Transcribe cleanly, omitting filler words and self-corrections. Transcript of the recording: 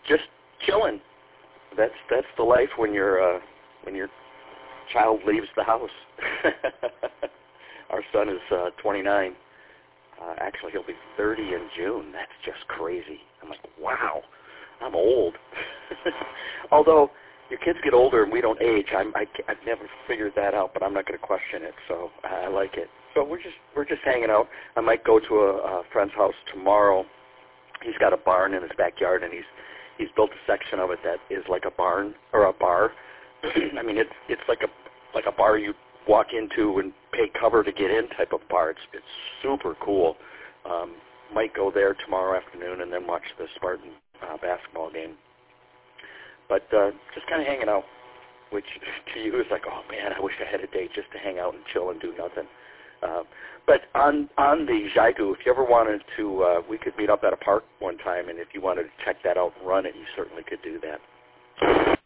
just chilling. That's the life when your child leaves the house. Our son is 29. Actually, he'll be 30 in June. That's just crazy. I'm like, wow, I'm old. Although your kids get older and we don't age, I've never figured that out, but I'm not going to question it. So I like it. So we're just hanging out. I might go to a friend's house tomorrow. He's got a barn in his backyard, and he's built a section of it that is like a barn or a bar. I mean, it's like a bar you walk into and pay cover to get in type of bar. It's super cool. Might go there tomorrow afternoon and then watch the Spartan basketball game. But just kind of hanging out, which to you is like, oh man, I wish I had a day just to hang out and chill and do nothing. But on the Xiegu, if you ever wanted to, we could meet up at a park one time, and if you wanted to check that out and run it, you certainly could do that.